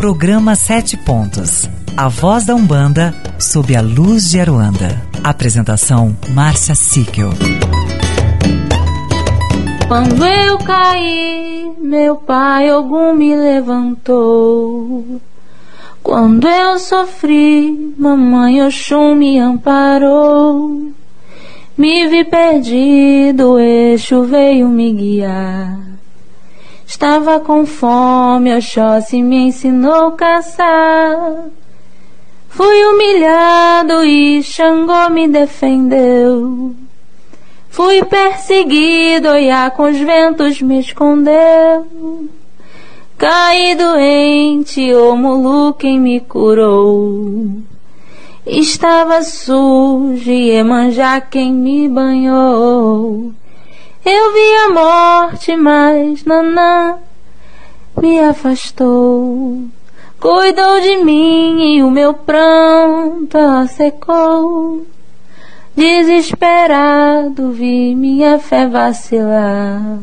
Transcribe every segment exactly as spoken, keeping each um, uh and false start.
Programa Sete Pontos. A voz da Umbanda sob a luz de Aruanda. Apresentação Márcia Síquel. Quando eu caí, meu pai Ogum me levantou. Quando eu sofri, mamãe Oxum me amparou. Me vi perdido, o Exu veio me guiar. Estava com fome, Oxóssi me ensinou a caçar. Fui humilhado e Xangô me defendeu. Fui perseguido, Oiá com os ventos me escondeu. Caí doente, Omulu quem me curou. Estava sujo, Iemanjá quem me banhou. Eu vi a morte, mas Nanã me afastou. Cuidou de mim e o meu pranto a secou. Desesperado vi minha fé vacilar.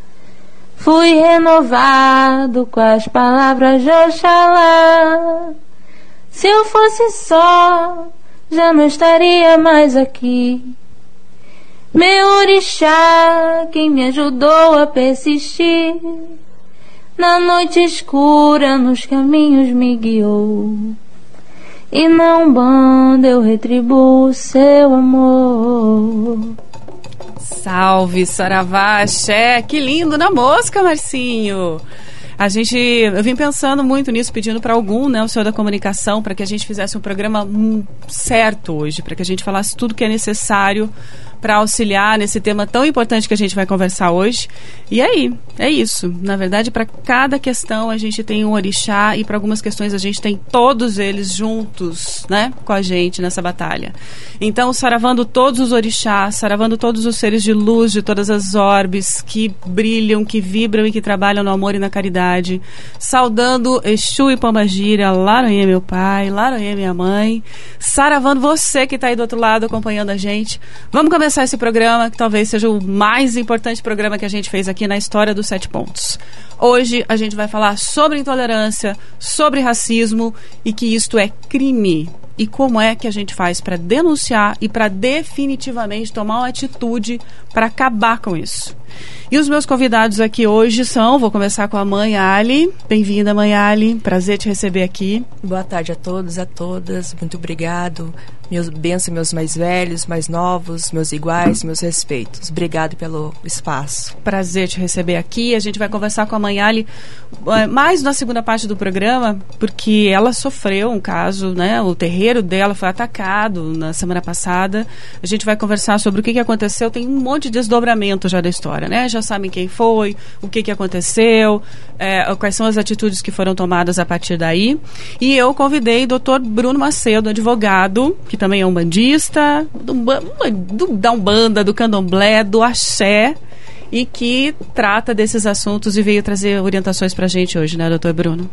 Fui renovado com as palavras de Oxalá. Se eu fosse só, já não estaria mais aqui. Meu orixá, quem me ajudou a persistir, na noite escura nos caminhos me guiou. E na Umbanda eu retribuo o seu amor. Salve, Saravá, axé, que lindo na mosca, Marcinho. A gente, eu vim pensando muito nisso, pedindo para algum, né, o senhor da comunicação, para que a gente fizesse um programa hum, certo hoje, para que a gente falasse tudo que é necessário para auxiliar nesse tema tão importante que a gente vai conversar hoje. E aí, é isso. Na verdade, para cada questão a gente tem um orixá e para algumas questões a gente tem todos eles juntos, né, com a gente nessa batalha. Então, saravando todos os orixás, saravando todos os seres de luz de todas as orbes que brilham, que vibram e que trabalham no amor e na caridade. Saudando Exu e Pombagira, Laranhê meu pai, Laranhê minha mãe. Saravando você que está aí do outro lado acompanhando a gente. Vamos começar esse programa, que talvez seja o mais importante programa que a gente fez aqui na história dos Sete Pontos. Hoje a gente vai falar sobre intolerância, sobre racismo e que isto é crime. E como é que a gente faz para denunciar e para definitivamente tomar uma atitude para acabar com isso. E os meus convidados aqui hoje são, vou começar com a mãe Ali. Bem-vinda, mãe Ali, prazer te receber aqui. Boa tarde a todos, a todas, muito obrigado. Meus bênçãos, meus mais velhos, mais novos, meus iguais, meus respeitos. Obrigado pelo espaço. Prazer te receber aqui. A gente vai conversar com a mãe Ali mais na segunda parte do programa, porque ela sofreu um caso, né? O terreiro dela foi atacado na semana passada. A gente vai conversar sobre o que, que aconteceu. Tem um monte de desdobramento já da história, né? Já sabem quem foi, o que, que aconteceu, é, quais são as atitudes que foram tomadas a partir daí. E eu convidei o doutor Bruno Macedo, advogado, que também é umbandista, do, do, da Umbanda, do Candomblé, do Axé, e que trata desses assuntos e veio trazer orientações pra gente hoje, né, doutor Bruno?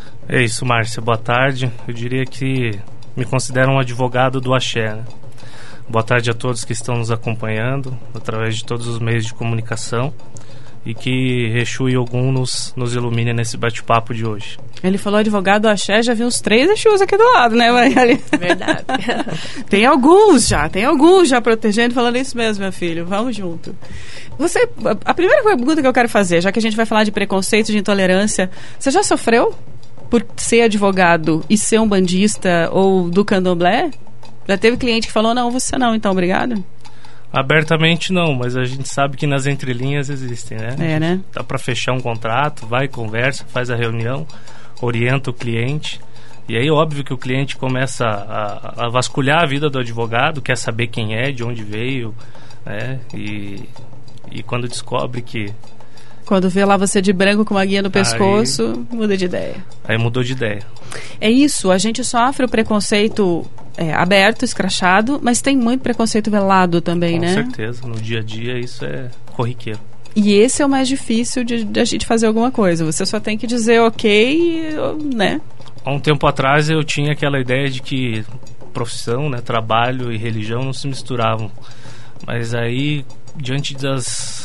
É isso, Márcia. Boa tarde. Eu diria que me considero um advogado do Axé, né? Boa tarde a todos que estão nos acompanhando através de todos os meios de comunicação e que Exu e Ogum nos, nos ilumine nesse bate-papo de hoje. Ele falou advogado do Axé, já vi uns três Exus aqui do lado, né, Maria? Verdade. Tem alguns já, tem alguns já protegendo, falando isso mesmo, meu filho, vamos junto. Você, a primeira pergunta que eu quero fazer, já que a gente vai falar de preconceito, de intolerância, você já sofreu por ser advogado e ser um bandista ou do candomblé? Já teve cliente que falou, não, você não, então, obrigado? Abertamente não, mas a gente sabe que nas entrelinhas existem, né? É, né? Dá para fechar um contrato, vai, conversa, faz a reunião, orienta o cliente. E aí, óbvio que o cliente começa a, a vasculhar a vida do advogado, quer saber quem é, de onde veio, né? E, e quando descobre que... Quando vê lá você de branco com uma guia no pescoço, aí, muda de ideia. Aí mudou de ideia. É isso, a gente sofre o preconceito é, aberto, escrachado, mas tem muito preconceito velado também, com né? Com certeza, no dia a dia isso é corriqueiro. E esse é o mais difícil de, de a gente fazer alguma coisa. Você só tem que dizer ok, né? Há um tempo atrás eu tinha aquela ideia de que profissão, né, trabalho e religião não se misturavam. Mas aí, diante das...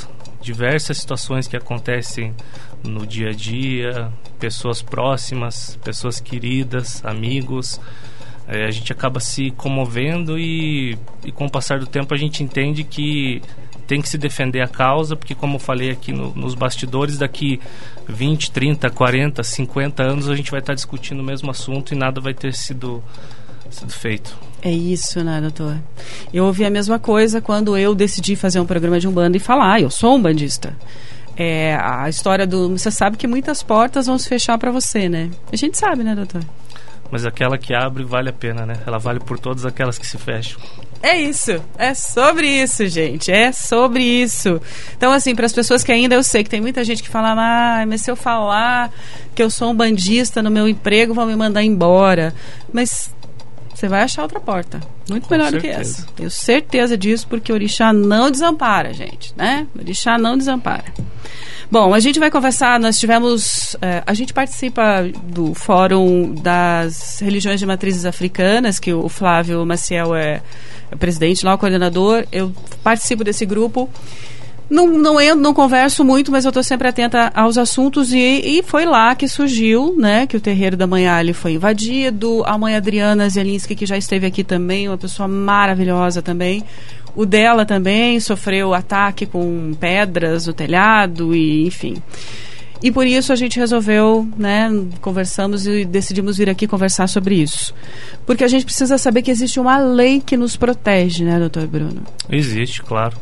diversas situações que acontecem no dia a dia, pessoas próximas, pessoas queridas, amigos. É, a gente acaba se comovendo e, e com o passar do tempo a gente entende que tem que se defender a causa, porque como eu falei aqui no, nos bastidores, daqui vinte, trinta, quarenta, cinquenta anos a gente vai estar discutindo o mesmo assunto e nada vai ter sido, sido feito. É isso, né, doutor? Eu ouvi a mesma coisa quando eu decidi fazer um programa de Umbanda e falar, ah, eu sou umbandista. É, a história do... Você sabe que muitas portas vão se fechar para você, né? A gente sabe, né, doutor? Mas aquela que abre vale a pena, né? Ela vale por todas aquelas que se fecham. É isso, é sobre isso, gente, é sobre isso. Então, assim, para as pessoas que ainda, eu sei que tem muita gente que fala, ah, mas se eu falar que eu sou um bandista no meu emprego, vão me mandar embora. Mas você vai achar outra porta, muito Com melhor certeza. do que essa. Tenho certeza disso, porque o Orixá não desampara, gente, né? O Orixá não desampara. Bom, a gente vai conversar, nós tivemos... Eh, a gente participa do Fórum das Religiões de Matrizes Africanas, que o Flávio Maciel é, é presidente lá, o coordenador. Eu participo desse grupo. Não, não, eu não converso muito, mas eu estou sempre atenta aos assuntos. E, e foi lá que surgiu, né, que o terreiro da Mãe Ali foi invadido. A Mãe Adriana Zelinski, que já esteve aqui também, uma pessoa maravilhosa também. O dela também sofreu ataque com pedras no telhado e enfim. E por isso a gente resolveu, né, conversamos e decidimos vir aqui conversar sobre isso. Porque a gente precisa saber que existe uma lei que nos protege, né, doutor Bruno? Existe, claro.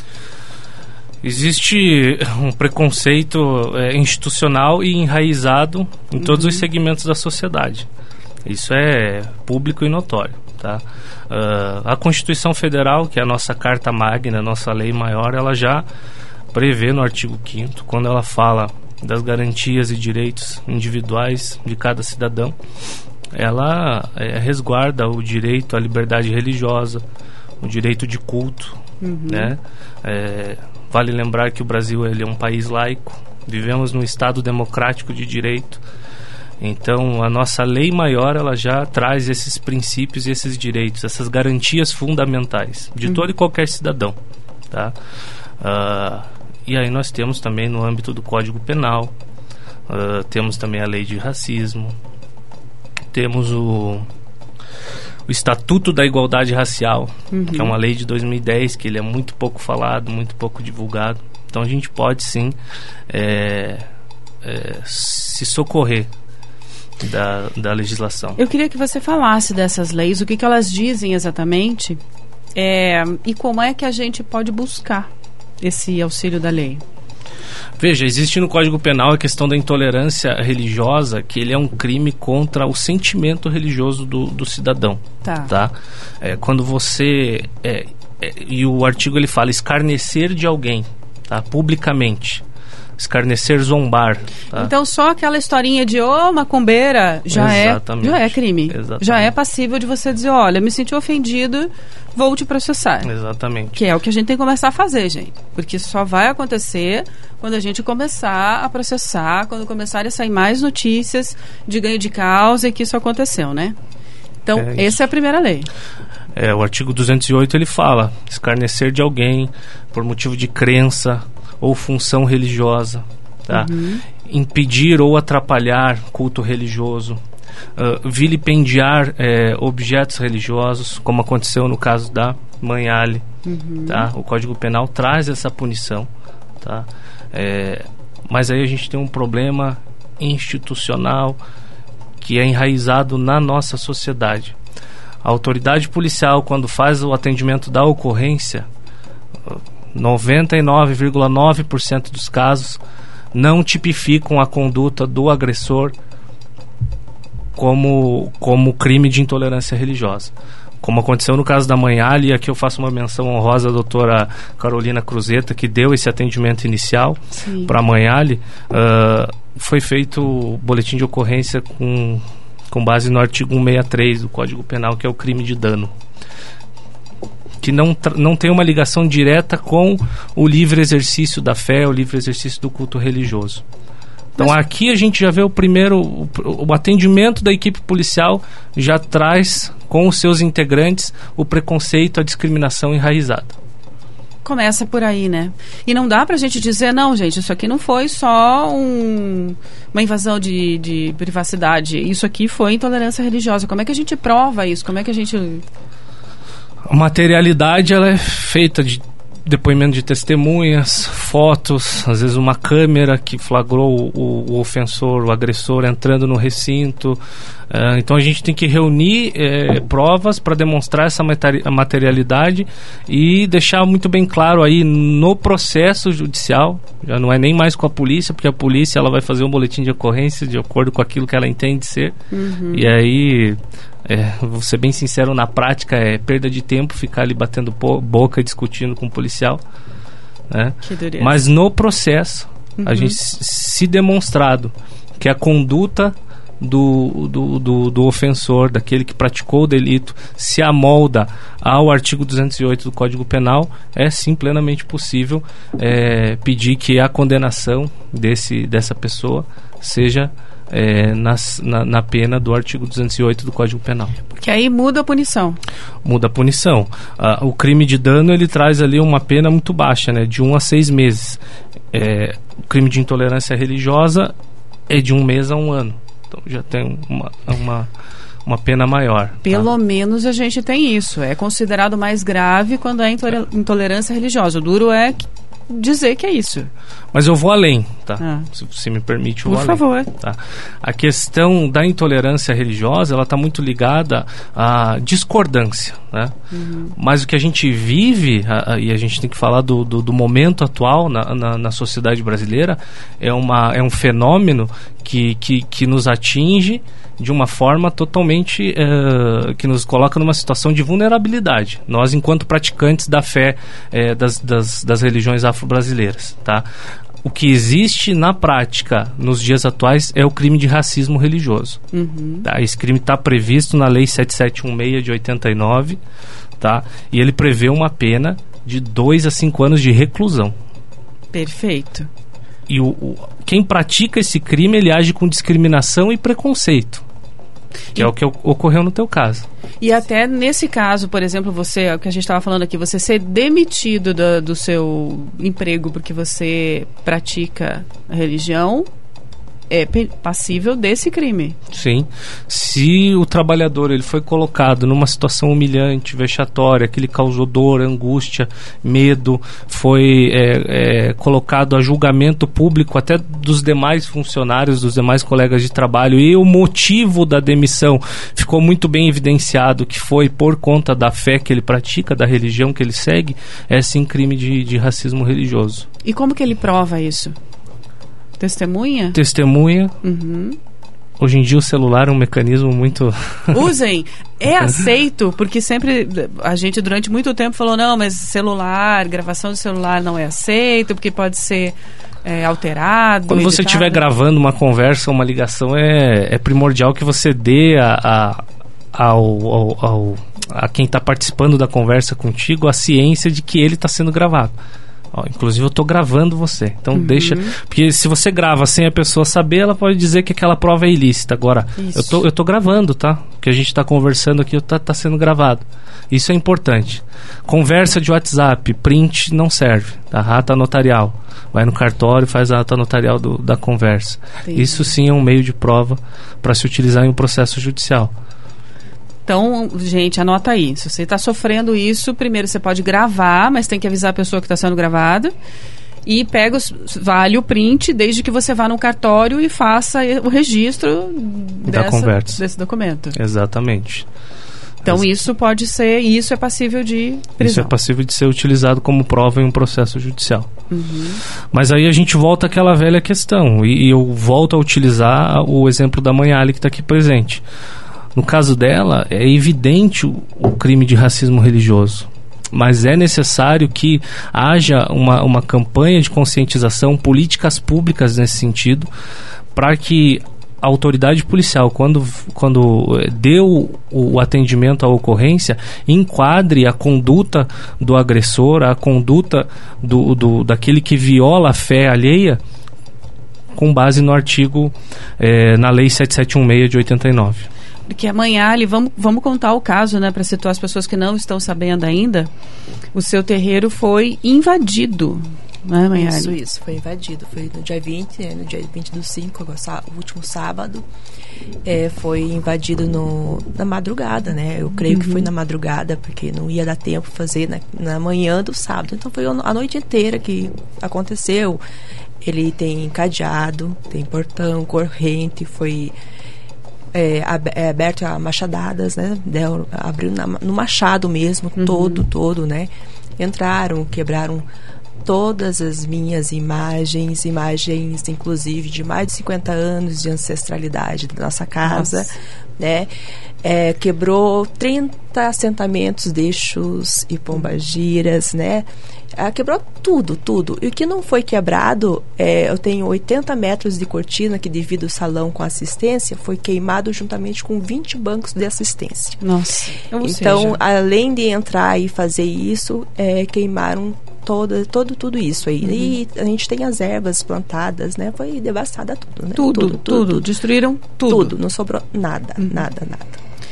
Existe um preconceito é, institucional e enraizado em uhum. todos os segmentos da sociedade. Isso é público e notório, tá? Uh, a Constituição Federal, que é a nossa carta magna, a nossa lei maior, ela já prevê no artigo quinto, quando ela fala das garantias e direitos individuais de cada cidadão, ela é, resguarda o direito à liberdade religiosa, o direito de culto, uhum. né? É, vale lembrar que o Brasil ele é um país laico, vivemos num Estado democrático de direito. Então, a nossa lei maior, ela já traz esses princípios e esses direitos, essas garantias fundamentais de uhum. todo e qualquer cidadão, tá? Uh, e aí nós temos também no âmbito do Código Penal, uh, temos também a lei de racismo, temos o, o Estatuto da Igualdade Racial, uhum. que é uma lei de dois mil e dez, que ele é muito pouco falado, muito pouco divulgado. Então, a gente pode, sim, é, é, se socorrer Da, da legislação. Eu queria que você falasse dessas leis, o que, que elas dizem exatamente, é, e como é que a gente pode buscar esse auxílio da lei. Veja, existe no Código Penal a questão da intolerância religiosa, que ele é um crime contra o sentimento religioso do, do cidadão. Tá. tá? É, quando você... É, é, e o artigo ele fala escarnecer de alguém, tá? Publicamente. Escarnecer, zombar. Tá? Então só aquela historinha de ô oh, macumbeira já é, já é crime. Exatamente. Já é passível de você dizer, olha, me senti ofendido, vou te processar. Exatamente. Que é o que a gente tem que começar a fazer, gente. Porque só vai acontecer quando a gente começar a processar, quando começarem a sair mais notícias de ganho de causa e que isso aconteceu, né? Então, é essa é a primeira lei. É, o artigo duzentos e oito ele fala escarnecer de alguém por motivo de crença ou função religiosa, tá? Uhum. Impedir ou atrapalhar culto religioso, uh, vilipendiar é, objetos religiosos, como aconteceu no caso da Mãe Ali, uhum. tá? O Código Penal traz essa punição, tá? É, mas aí a gente tem um problema institucional que é enraizado na nossa sociedade. A autoridade policial, quando faz o atendimento da ocorrência, noventa e nove vírgula nove por cento dos casos não tipificam a conduta do agressor como, como crime de intolerância religiosa. Como aconteceu no caso da Mãe Ali, e aqui eu faço uma menção honrosa à doutora Carolina Cruzeta, que deu esse atendimento inicial para a Mãe Ali. Uh, foi feito o boletim de ocorrência com, com base no artigo cento e sessenta e três do Código Penal, que é o crime de dano, que não, não tem uma ligação direta com o livre exercício da fé, o livre exercício do culto religioso. Então, mas aqui a gente já vê o primeiro, o, o atendimento da equipe policial já traz com os seus integrantes o preconceito, a discriminação enraizada. Começa por aí, né? E não dá pra gente dizer, não, gente, isso aqui não foi só um, uma invasão de, de privacidade. Isso aqui foi intolerância religiosa. Como é que a gente prova isso? Como é que a gente... A materialidade, ela é feita de depoimento de testemunhas, fotos, às vezes uma câmera que flagrou o, o ofensor, o agressor entrando no recinto. Uh, então a gente tem que reunir eh, provas para demonstrar essa materi- materialidade e deixar muito bem claro aí no processo judicial. Já não é nem mais com a polícia, porque a polícia ela vai fazer um boletim de ocorrência de acordo com aquilo que ela entende ser. Uhum. E aí... É, vou ser bem sincero, na prática é perda de tempo ficar ali batendo po- boca e discutindo com o policial, né? Mas no processo, uhum. a gente se demonstrado que a conduta do, do, do, do ofensor, daquele que praticou o delito, se amolda ao artigo duzentos e oito do Código Penal, é sim plenamente possível é, pedir que a condenação desse, dessa pessoa seja É, nas, na, na pena do artigo duzentos e oito do Código Penal. Porque aí muda a punição. Muda a punição. Ah, o crime de dano, ele traz ali uma pena muito baixa, né, de um a seis meses. É, o crime de intolerância religiosa é de um mês a um ano. Então já tem uma, uma, uma pena maior. Pelo tá? menos a gente tem isso. É considerado mais grave quando é intolerância religiosa. O duro é dizer que é isso. Mas eu vou além, tá? Ah. Se você me permite, eu Por vou favor. além. Tá? A questão da intolerância religiosa, ela está muito ligada à discordância, né? Uhum. Mas o que a gente vive, a, a, e a gente tem que falar do, do, do momento atual na, na, na sociedade brasileira, é, uma, é um fenômeno que, que, que nos atinge de uma forma totalmente uh, que nos coloca numa situação de vulnerabilidade. Nós, enquanto praticantes da fé uh, das, das, das religiões afro-brasileiras, tá? O que existe na prática nos dias atuais é o crime de racismo religioso. Uhum. Tá? Esse crime está previsto na Lei sete sete um seis de oitenta e nove, tá? E ele prevê uma pena de dois a cinco anos de reclusão. Perfeito. E o, o, quem pratica esse crime, ele age com discriminação e preconceito, que e, é o que ocorreu no teu caso. E até nesse caso, por exemplo, você, o que a gente estava falando aqui, você ser demitido do, do seu emprego porque você pratica a religião, é passível desse crime. Sim. Se o trabalhador ele foi colocado numa situação humilhante, vexatória, que lhe causou dor, angústia, medo, foi é, é, colocado a julgamento público até dos demais funcionários, dos demais colegas de trabalho, e o motivo da demissão ficou muito bem evidenciado, que foi por conta da fé que ele pratica, da religião que ele segue, é sim crime de, de racismo religioso. E como que ele prova isso? Testemunha? Testemunha. Uhum. Hoje em dia o celular é um mecanismo muito... Usem! É aceito, porque sempre a gente durante muito tempo falou, não, mas celular, gravação de celular não é aceito, porque pode ser é, alterado. Quando você estiver gravando uma conversa, uma ligação, é, é primordial que você dê a, a, ao, ao, ao, a quem está participando da conversa contigo a ciência de que ele está sendo gravado. Ó, inclusive eu estou gravando você, então uhum. deixa, porque se você grava sem a pessoa saber, ela pode dizer que aquela prova é ilícita. Agora, Isso. eu tô, eu tô gravando, tá? O que a gente está conversando aqui tá, tá sendo gravado. Isso é importante. Conversa de WhatsApp, print não serve, tá? Ata notarial, vai no cartório, faz a ata notarial do, da conversa. Entendi. Isso sim é um meio de prova para se utilizar em um processo judicial. Então, gente, anota aí. Se você está sofrendo isso, primeiro você pode gravar, mas tem que avisar a pessoa que está sendo gravada. E pega os, vale o print, desde que você vá no cartório e faça o registro da dessa, conversa. desse documento. Exatamente. Então, Ex- isso pode ser, e isso é passível de prisão. Isso é passível de ser utilizado como prova em um processo judicial. Uhum. Mas aí a gente volta àquela velha questão, e, e eu volto a utilizar o exemplo da mãe Ali que está aqui presente. No caso dela, é evidente o, o crime de racismo religioso, mas é necessário que haja uma, uma campanha de conscientização, políticas públicas nesse sentido, para que a autoridade policial, quando, quando deu o atendimento à ocorrência, enquadre a conduta do agressor, a conduta do, do, daquele que viola a fé alheia, com base no artigo, eh, na Lei sete sete um seis de oitenta e nove. Porque amanhã, ali, vamos, vamos contar o caso, né, para situar as pessoas que não estão sabendo ainda. O seu terreiro foi invadido, né, Manhali? Isso, isso, foi invadido. Foi no dia vinte, né, no dia vinte do cinco, agora, sá, o último sábado. É, foi invadido no, na madrugada, né? Eu creio uhum. que foi na madrugada, porque não ia dar tempo fazer na, na manhã do sábado. Então foi a noite inteira que aconteceu. Ele tem cadeado, tem portão, corrente, foi é, aberto a machadadas, né? Deu, abriu na, no machado mesmo, uhum. todo, todo, né? Entraram, quebraram todas as minhas imagens, imagens inclusive de mais de cinquenta anos de ancestralidade da nossa casa, nossa. né? É, quebrou trinta assentamentos, deixos e pombagiras, né? Ah, quebrou tudo, tudo. E o que não foi quebrado, é, eu tenho oitenta metros de cortina que divide o salão com assistência, foi queimado juntamente com vinte bancos de assistência. Nossa. Ou então, seja... além de entrar e fazer isso, é, queimaram Toda, todo, tudo isso aí. Uhum. E a gente tem as ervas plantadas, né? Foi devastada tudo, né? Tudo, tudo. tudo. tudo. Destruíram tudo. Tudo, não sobrou nada, uhum. nada, nada.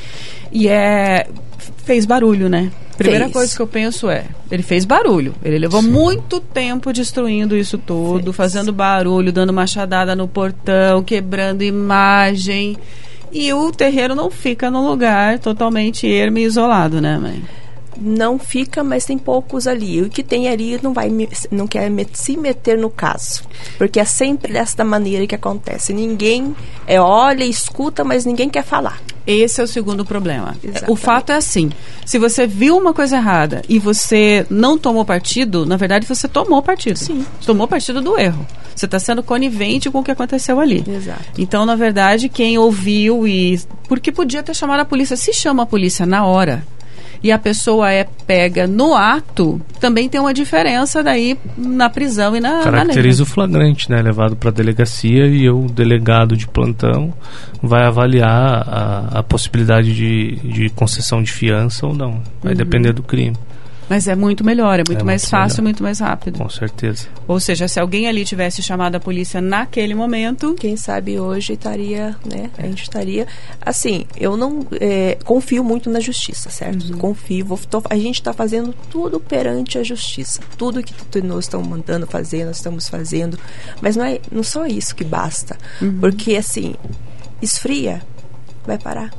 E é... fez barulho, né? Primeira fez. coisa que eu penso é, ele fez barulho. Ele levou Sim. muito tempo destruindo isso tudo, fez. fazendo barulho, dando machadada no portão, quebrando imagem. E o terreiro não fica num lugar totalmente ermo e isolado, né, mãe? Não fica, mas tem poucos ali. O que tem ali não vai, não quer se meter no caso, porque é sempre dessa maneira que acontece. Ninguém é, olha, escuta, mas ninguém quer falar. Esse é o segundo problema. Exatamente. O fato é assim, se você viu uma coisa errada e você não tomou partido, na verdade você tomou partido. Sim. Tomou partido do erro. Você está sendo conivente com o que aconteceu ali. Exato. Então, na verdade, quem ouviu e... porque podia ter chamado a polícia. Se chama a polícia na hora e a pessoa é pega no ato, também tem uma diferença daí na prisão e na... Caracteriza na o flagrante, né? Levado para a delegacia e o delegado de plantão vai avaliar a, a possibilidade de, de concessão de fiança ou não. Vai uhum. depender do crime. Mas é muito melhor, é muito é mais muito fácil, melhor. muito mais rápido. Com certeza. Ou seja, se alguém ali tivesse chamado a polícia naquele momento... Quem sabe hoje estaria, né? A gente estaria... Assim, eu não é, confio muito na justiça, certo? Uhum. Confio. Vou, tô, a gente está fazendo tudo perante a justiça. Tudo que nós estamos mandando fazer, nós estamos fazendo. Mas não é não só isso que basta. Uhum. Porque, assim, esfria, vai parar.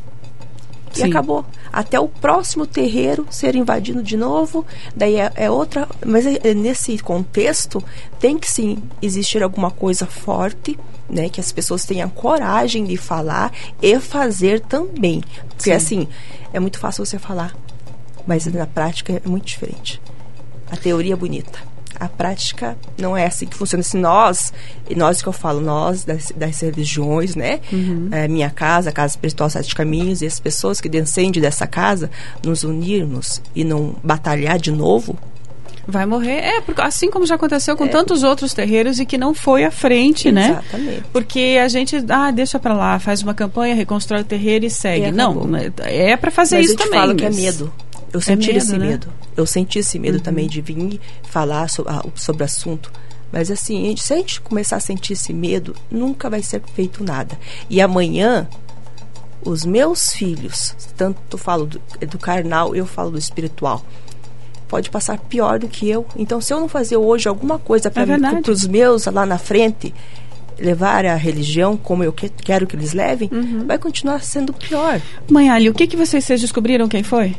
E Sim. acabou. Até o próximo terreiro ser invadido de novo, daí é, é outra... Mas é, é nesse contexto, tem que sim existir alguma coisa forte, né? Que as pessoas tenham coragem de falar e fazer também. Porque sim. assim, é muito fácil você falar, mas na prática é muito diferente. A teoria é bonita. A prática não é assim que funciona. Se nós, nós que eu falo, nós das, das religiões, né? Uhum. É, minha casa, a Casa Espiritual Sete Caminhos, e as pessoas que descendem dessa casa, nos unirmos e não batalhar de novo, vai morrer. É, porque, assim como já aconteceu com é. tantos outros terreiros e que não foi à frente, Exatamente. né? Exatamente. Porque a gente, ah, deixa pra lá, faz uma campanha, reconstrói o terreiro e segue. E não, é pra fazer mas isso eu te também. falo mas... que é medo. Eu senti é medo, esse né? medo. Eu senti esse medo uhum. também de vir falar sobre, ah, sobre o assunto. Mas assim, a gente, se a gente começar a sentir esse medo, nunca vai ser feito nada. E amanhã, os meus filhos, tanto falo do, do carnal, eu falo do espiritual, pode passar pior do que eu. Então, se eu não fazer hoje alguma coisa para é os meus lá na frente, levar a religião como eu que, quero que eles levem, uhum. vai continuar sendo pior. Manhali, o que, que vocês, vocês descobriram quem foi?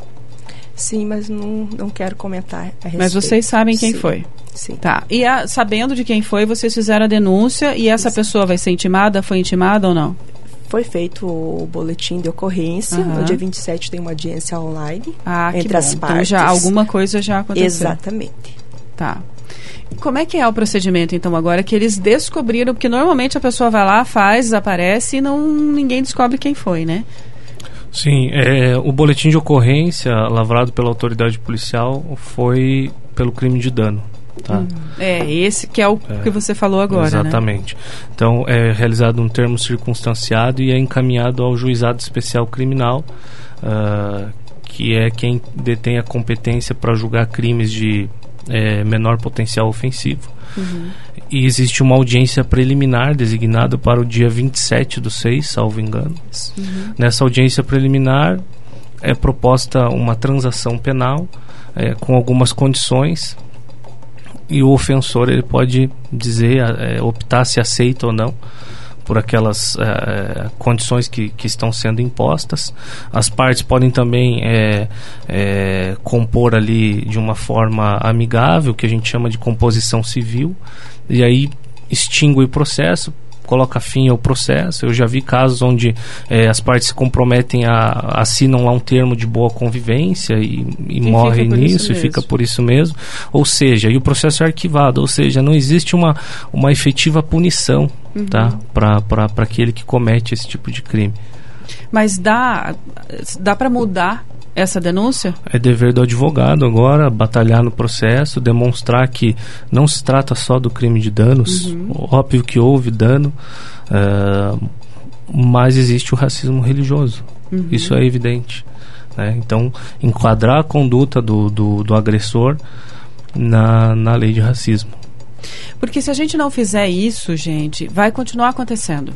Sim, mas não, não quero comentar a respeito. Mas vocês sabem quem Sim. foi? Sim. Tá. E a, sabendo de quem foi, vocês fizeram a denúncia e essa Isso. pessoa vai ser intimada? Foi intimada ou não? Foi feito o boletim de ocorrência. Uhum. No dia vinte e sete tem uma audiência online ah, entre que bom. as partes. Então já alguma coisa já aconteceu. Exatamente. Tá. Como é que é o procedimento, então, agora que eles descobriram? Porque normalmente a pessoa vai lá, faz, desaparece e não, ninguém descobre quem foi, né? Sim, é, o boletim de ocorrência lavrado pela autoridade policial foi pelo crime de dano. Tá? Hum. É, esse que é o é, que você falou agora, exatamente. Né? Então, é realizado um termo circunstanciado e é encaminhado ao Juizado Especial Criminal, uh, que é quem detém a competência para julgar crimes de é, menor potencial ofensivo. Uhum. E existe uma audiência preliminar designada para o dia vinte e sete do seis, salvo engano. Uhum. Nessa audiência preliminar é proposta uma transação penal é, com algumas condições, e o ofensor ele pode dizer, é, optar se aceita ou não por aquelas é, condições que, que estão sendo impostas. As partes podem também é, é, compor ali de uma forma amigável, que a gente chama de composição civil, e aí extingue o processo, coloca fim ao processo. Eu já vi casos onde é, as partes se comprometem, a, assinam lá um termo de boa convivência e, e, e morrem nisso, e fica por isso mesmo. Ou seja, e o processo é arquivado, ou seja, não existe uma, uma efetiva punição, uhum, tá, para aquele que comete esse tipo de crime. Mas dá, dá para mudar essa denúncia? É dever do advogado agora batalhar no processo, demonstrar que não se trata só do crime de danos, uhum, óbvio que houve dano, uh, mas existe o racismo religioso, uhum, isso é evidente, né? Então, enquadrar a conduta do, do, do agressor na, na lei de racismo. Porque se a gente não fizer isso, gente, vai continuar acontecendo.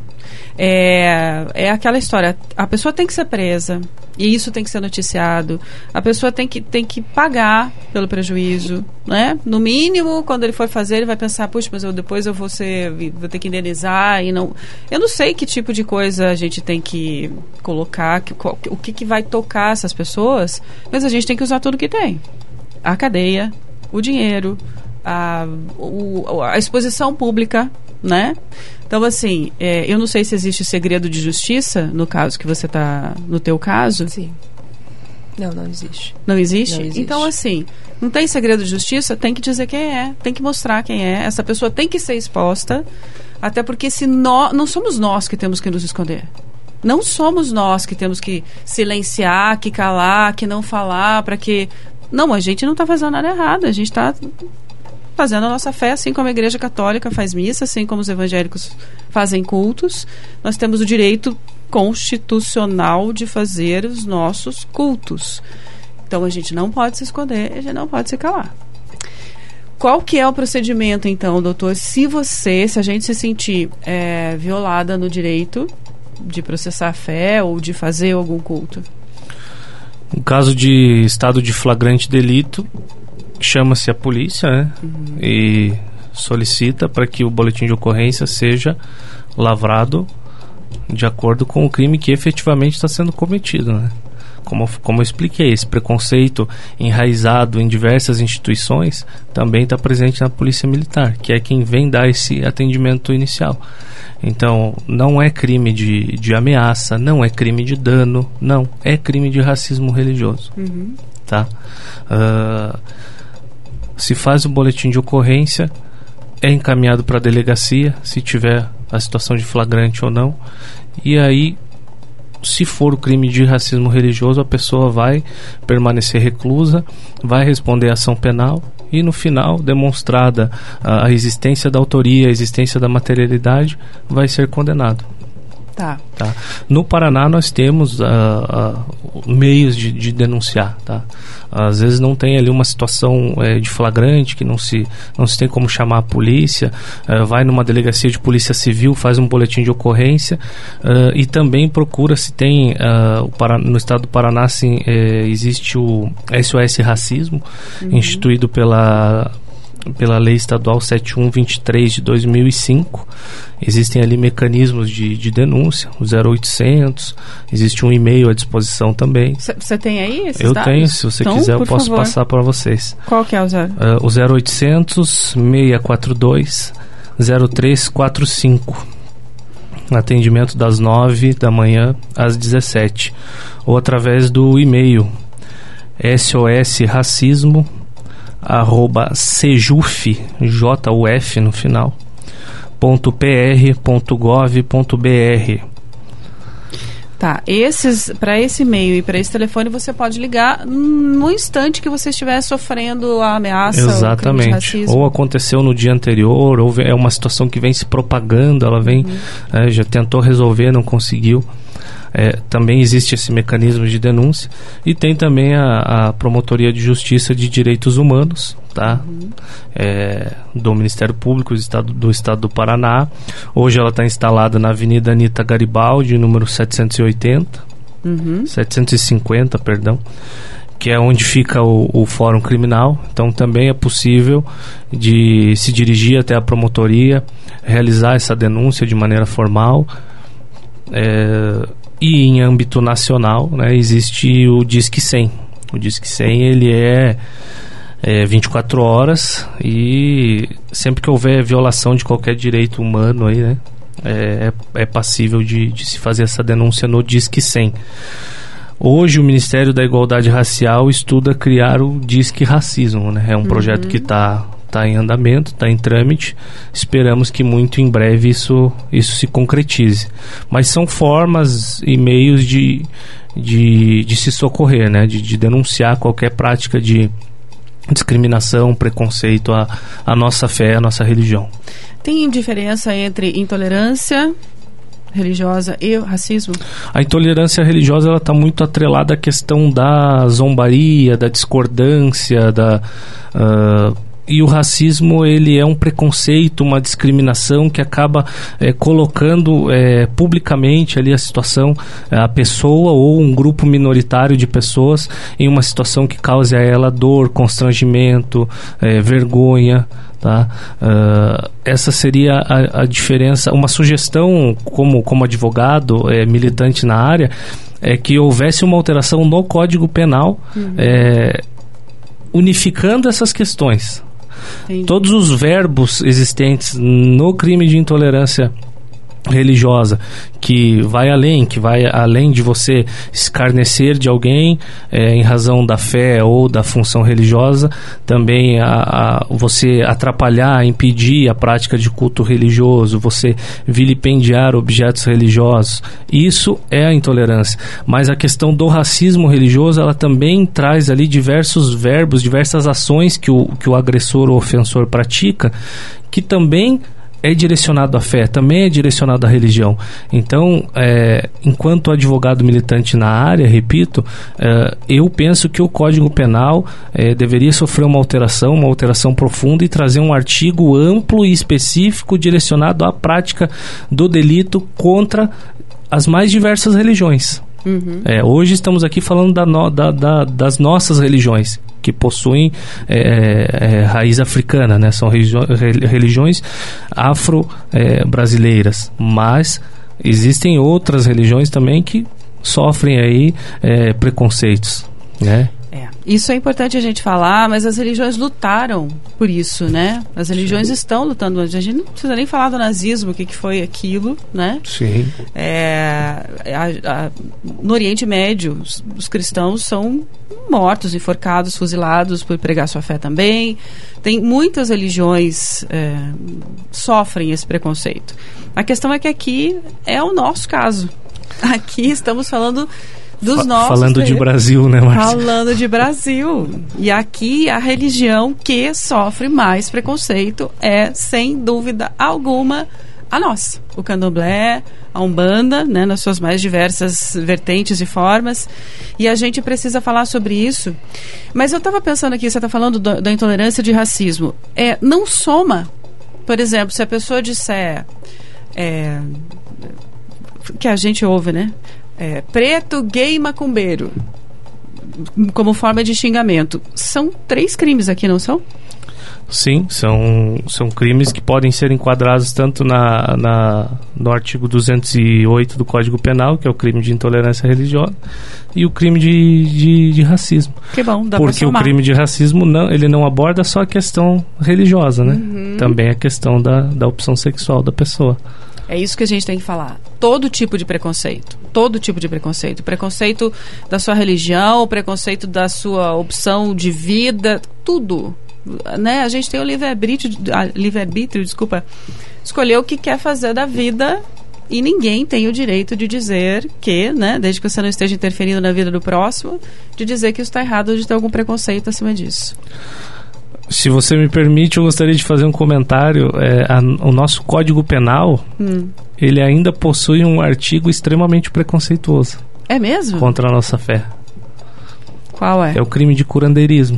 É, é aquela história, a pessoa tem que ser presa, e isso tem que ser noticiado, a pessoa tem que, tem que pagar pelo prejuízo, né? No mínimo, quando ele for fazer, ele vai pensar, puxa, mas eu, depois eu vou, ser, vou ter que indenizar, e não... Eu não sei que tipo de coisa a gente tem que colocar, que, o que, que vai tocar essas pessoas, mas a gente tem que usar tudo que tem. A cadeia, o dinheiro, A, o, a exposição pública, né? Então, assim, é, eu não sei se existe segredo de justiça no caso que você está, no teu caso. Sim. Não, não existe. Não existe? Não existe. Então, assim, não tem segredo de justiça, tem que dizer quem é, tem que mostrar quem é. Essa pessoa tem que ser exposta, até porque se nós, não somos nós que temos que nos esconder. Não somos nós que temos que silenciar, que calar, que não falar, para que... Não, a gente não está fazendo nada errado, a gente está fazendo a nossa fé, assim como a Igreja Católica faz missa, assim como os evangélicos fazem cultos. Nós temos o direito constitucional de fazer os nossos cultos. Então a gente não pode se esconder, a gente não pode se calar. Qual que é o procedimento, então, doutor, se você, se a gente se sentir é, violada no direito de processar a fé ou de fazer algum culto? No caso de estado de flagrante delito, chama-se a polícia, né? Uhum. E solicita para que o boletim de ocorrência seja lavrado de acordo com o crime que efetivamente está sendo cometido, né? Como, como eu expliquei, esse preconceito enraizado em diversas instituições também está presente na Polícia Militar, que é quem vem dar esse atendimento inicial. Então, não é crime de, de ameaça, não é crime de dano, não, é crime de racismo religioso. Uhum. Tá? Uh, se faz o boletim de ocorrência, é encaminhado para a delegacia, se tiver a situação de flagrante ou não, e aí, se for o crime de racismo religioso, a pessoa vai permanecer reclusa, vai responder a ação penal e no final, demonstrada a existência da autoria, a existência da materialidade, vai ser condenado. Tá. Tá. No Paraná nós temos uh, uh, meios de, de denunciar, tá? Às vezes não tem ali uma situação uh, de flagrante, que não se, não se tem como chamar a polícia, uh, vai numa delegacia de polícia civil, faz um boletim de ocorrência uh, e também procura se tem uh, o Paraná, no estado do Paraná sim, uh, existe o S O S Racismo, uhum, instituído pela pela Lei Estadual sete mil cento e vinte e três de dois mil e cinco. Existem ali mecanismos de, de denúncia, o zero oitocentos, existe um e-mail à disposição também. Você tem aí esses Eu dados? tenho, se você então, quiser eu posso favor. passar para vocês. Qual que é o zero? Uh, o zero oitocentos, seiscentos e quarenta e dois, zero três quatro cinco. Atendimento das nove da manhã às dezessete. Ou através do e-mail S O S Racismo arroba sejuf, J U F no final, ponto pr ponto gov ponto br. Tá, esses, para esse e-mail e para esse telefone você pode ligar no instante que você estiver sofrendo a ameaça. Exatamente. Ou, racismo. Ou aconteceu no dia anterior, ou é uma situação que vem se propagando, ela vem, uhum, é, já tentou resolver, não conseguiu. é, também existe esse mecanismo de denúncia, e tem também a, a Promotoria de Justiça de Direitos Humanos, tá? Uhum. É, do Ministério Público do Estado, do Estado do Paraná. Hoje ela está instalada na Avenida Anita Garibaldi, número setecentos e oitenta, uhum. setecentos e cinquenta, perdão, que é onde fica o, o Fórum Criminal. Então também é possível de se dirigir até a promotoria, realizar essa denúncia de maneira formal. É, e em âmbito nacional, né, existe o Disque cem. O Disque cem, ele é, é vinte e quatro horas, e sempre que houver violação de qualquer direito humano aí, né, é, é passível de, de se fazer essa denúncia no Disque cem. Hoje o Ministério da Igualdade Racial estuda criar o Disque Racismo, né? É um uhum. projeto que está tá em andamento, está em trâmite. Esperamos que muito em breve isso, isso se concretize. Mas são formas e meios de, de, de se socorrer, né? De, de denunciar qualquer prática de discriminação, preconceito à, à nossa fé, à nossa religião. Tem diferença entre intolerância religiosa e racismo? A intolerância religiosa ela está muito atrelada à questão da zombaria, da discordância, da, uh, e o racismo ele é um preconceito, uma discriminação que acaba é, colocando é, publicamente ali a situação, a pessoa ou um grupo minoritário de pessoas em uma situação que cause a ela dor, constrangimento, é, vergonha. Tá? Uh, essa seria a, a diferença. Uma sugestão como, como advogado é, militante na área é que houvesse uma alteração no Código Penal, uhum. é, unificando essas questões. Entendi. Todos os verbos existentes no crime de intolerância religiosa, que vai além, que vai além de você escarnecer de alguém é, em razão da fé ou da função religiosa, também a, a, você atrapalhar, impedir a prática de culto religioso, você vilipendiar objetos religiosos, isso é a intolerância. Mas a questão do racismo religioso, ela também traz ali diversos verbos, diversas ações que o, que o agressor ou ofensor pratica, que também é direcionado à fé, também é direcionado à religião. Então, é, enquanto advogado militante na área, repito, é, eu penso que o Código Penal é, deveria sofrer uma alteração, uma alteração profunda, e trazer um artigo amplo e específico direcionado à prática do delito contra as mais diversas religiões. Uhum. É, hoje estamos aqui falando da no, da, da, das nossas religiões, que possuem é, é, raiz africana, né? São religiões afro-brasileiras, é, mas existem outras religiões também que sofrem aí é, preconceitos, né? É, isso é importante a gente falar, mas as religiões lutaram por isso, né? As religiões Sim. estão lutando. A gente não precisa nem falar do nazismo, o que, que foi aquilo, né? Sim. É, a, a, no Oriente Médio, os, os cristãos são mortos, enforcados, fuzilados por pregar sua fé também. Tem muitas religiões é, sofrem esse preconceito. A questão é que aqui é o nosso caso. Aqui estamos falando dos Fa- nossos... Falando de Brasil, né, Márcia? Falando de Brasil. E aqui a religião que sofre mais preconceito é, sem dúvida alguma, a nossa. O candomblé, a umbanda, né, nas suas mais diversas vertentes e formas. E a gente precisa falar sobre isso. Mas eu estava pensando aqui, você está falando do, da intolerância de racismo. É, não soma, por exemplo, se a pessoa disser... É, que a gente ouve, né? É, preto, gay, macumbeiro, como forma de xingamento. São três crimes aqui, não são? Sim, são, são crimes que podem ser enquadrados tanto na, na, no artigo duzentos e oito do Código Penal, que é o crime de intolerância religiosa, e o crime de, de, de racismo. Que bom, dá Porque pra somar. O crime de racismo não, ele não aborda só a questão religiosa, né? Uhum. Também a questão da, da opção sexual da pessoa. É isso que a gente tem que falar. Todo tipo de preconceito. Todo tipo de preconceito. Preconceito da sua religião, preconceito da sua opção de vida, tudo. Né? A gente tem o livre-arbítrio, livre-arbítrio, desculpa, escolher o que quer fazer da vida, e ninguém tem o direito de dizer que, né, desde que você não esteja interferindo na vida do próximo, de dizer que isso está errado ou de ter algum preconceito acima disso. Se você me permite, eu gostaria de fazer um comentário. É, a, o nosso Código Penal, hum. ele ainda possui um artigo extremamente preconceituoso. É mesmo? Contra a nossa fé. Qual é? É o crime de curandeirismo.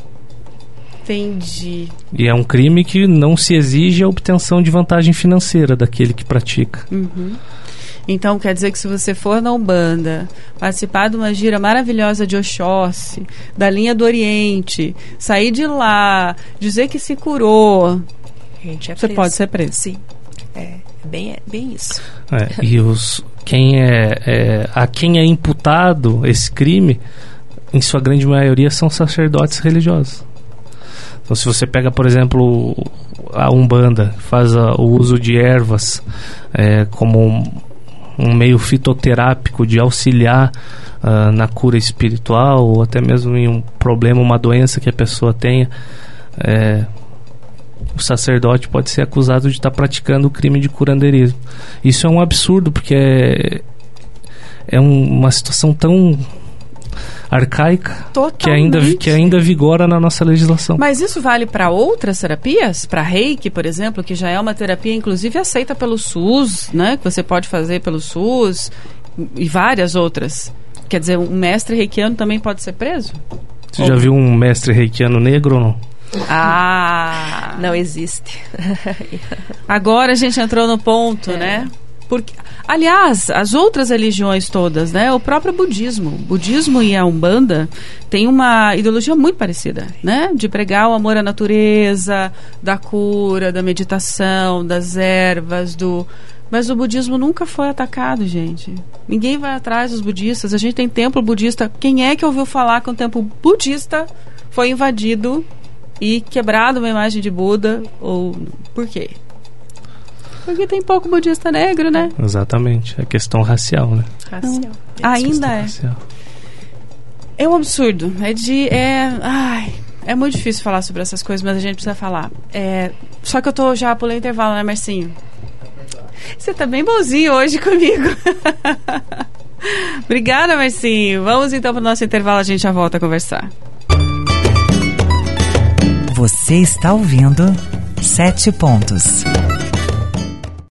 Entendi. E é um crime que não se exige a obtenção de vantagem financeira daquele que pratica. Uhum. Então, quer dizer que se você for na Umbanda, participar de uma gira maravilhosa de Oxóssi, da linha do Oriente, sair de lá, dizer que se curou, Gente, é você preso. pode ser preso. Sim, é bem, é bem isso. É, e os, quem é, é, a quem é imputado esse crime, em sua grande maioria, são sacerdotes religiosos. Então, se você pega, por exemplo, a Umbanda, faz a, o uso de ervas é, como um, um meio fitoterápico de auxiliar uh, na cura espiritual, ou até mesmo em um problema, uma doença que a pessoa tenha, é, o sacerdote pode ser acusado de estar praticando o crime de curandeirismo. Isso é um absurdo, porque é, é um, uma situação tão arcaica que ainda, que ainda vigora na nossa legislação. Mas isso vale para outras terapias? Para Reiki, por exemplo, que já é uma terapia inclusive aceita pelo SUS, né? Que você pode fazer pelo SUS, e várias outras. Quer dizer, um mestre reikiano também pode ser preso? Você ou... já viu um mestre reikiano negro ou não? Ah! Não existe. Agora a gente entrou no ponto, é. né? Porque, aliás, as outras religiões todas, né? O próprio budismo. O budismo e a Umbanda têm uma ideologia muito parecida, né? De pregar o amor à natureza, da cura, da meditação, das ervas, do... Mas o budismo nunca foi atacado, gente. Ninguém vai atrás dos budistas. A gente tem templo budista. Quem é que ouviu falar que um templo budista foi invadido e quebrado uma imagem de Buda? Ou por quê? Porque tem pouco budista negro, né? Exatamente. É questão racial, né? Racial. Não, ainda é. Racial. É um absurdo. É de... É, ai, é muito difícil falar sobre essas coisas, mas a gente precisa falar. É, só que eu tô já pulei intervalo, né, Marcinho? Você tá bem bonzinho hoje comigo. Obrigada, Marcinho. Vamos então pro nosso intervalo, a gente já volta a conversar. Você está ouvindo Sete Pontos.